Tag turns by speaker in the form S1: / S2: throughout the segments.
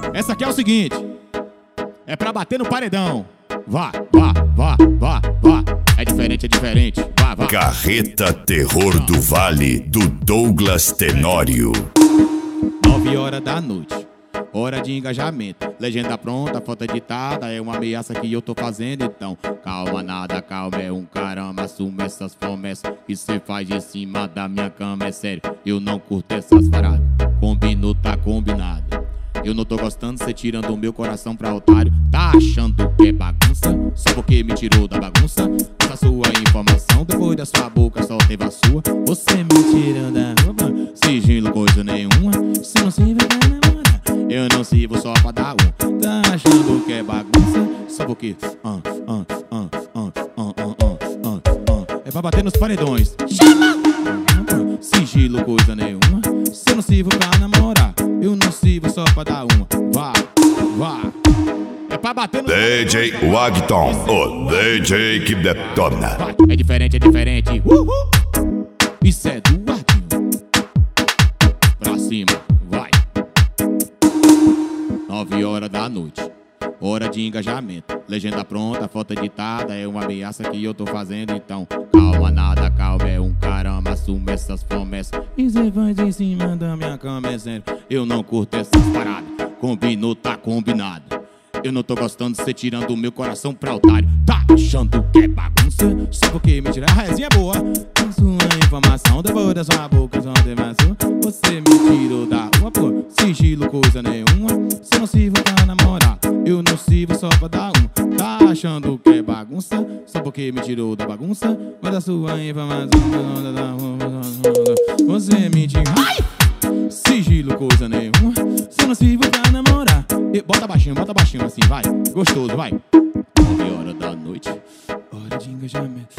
S1: Essa aqui é o seguinte, é pra bater no paredão. Vá. É diferente, vá.
S2: Carreta Terror do Vale, do Douglas Tenório.
S1: 9 horas da noite, hora de engajamento. Legenda pronta, foto editada, é uma ameaça que eu tô fazendo. Então, calma nada, calma, é um caramba. Assume essas promessas que cê faz em cima da minha cama. É sério, eu não curto essas paradas. Combinou, tá combinado. Eu não tô gostando, cê tirando o meu coração pra otário. Tá achando que é bagunça, só porque me tirou da bagunça. Essa sua informação, depois da sua boca só teve a sua. Você me tirando da roupa, sigilo coisa nenhuma. Se não se vai namorar, eu não sirvo só pra dar um. Tá achando que é bagunça, só porque é pra bater nos paredões. Chama! Sigilo coisa nenhuma. Se eu não sirvo pra namorar, eu não sirvo só pra dar uma. Vá. É pra bater no
S2: DJ Wagton, o DJ que detona.
S1: Vai. É diferente. Isso é do Wagton. Pra cima, vai. 9 horas da noite, hora de engajamento. Legenda pronta, foto editada, é uma ameaça que eu tô fazendo. Então, calma nada, calma, é um caramba. Assume essas promessas e cê faz em cima da minha cama. É sério, eu não curto essas paradas. Combinou, tá combinado. Eu não tô gostando de cê tirando o meu coração pra otário. Tá achando que é bagunça, só porque me tirar a resenha é boa. A sua informação, depois da sua boca só teve a sua. Você me tirou da rua, pô, sigilo coisa nenhuma. Se eu não sirvo pra namorar, eu não sirvo só pra dar uma. Tá achando que é bagunça, só porque me tirou da bagunça. Mas a sua informação, você me tirou. Ai! Sigilo coisa nenhuma. Se eu não sirvo pra namorar, bota baixinho assim, vai. Gostoso, vai. 9 horas da noite, hora de engajamento.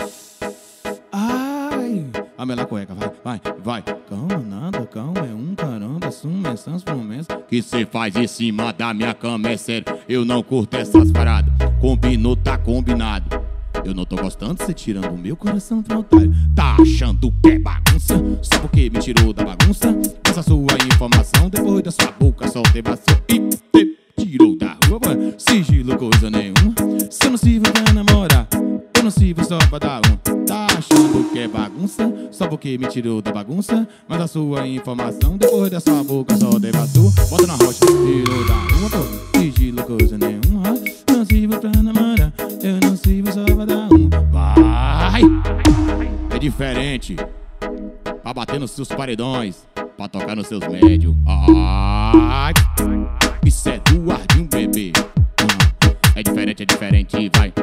S1: Ai, a mela cueca, vai. Calma nada, calma, é um caramba. Assume essas promessas que cê faz em cima da minha cama. É sério, eu não curto essas paradas. Combinou, tá combinado. Eu não tô gostando de cê tirando o meu coração pra otário. Tá achando que é bagunça, só porque me tirou da bagunça. Essa sua informação, depois da sua boca só teve a sua. E te tirou da rua, sigilo coisa nenhuma. Se eu não sirvo pra namorar, eu não sirvo só pra dar um. Tá achando que é bagunça, só porque me tirou da bagunça. Mas a sua informação, depois da sua boca só teve a sua. Bota na rocha, tirou da rua, sigilo coisa nenhuma. Não sirvo pra namorar, eu não sirvo só pra dar um. Vai! É diferente, pra bater nos seus paredões, pra tocar nos seus médios. Ai! Isso é do Ardinho, bebê. É diferente, vai.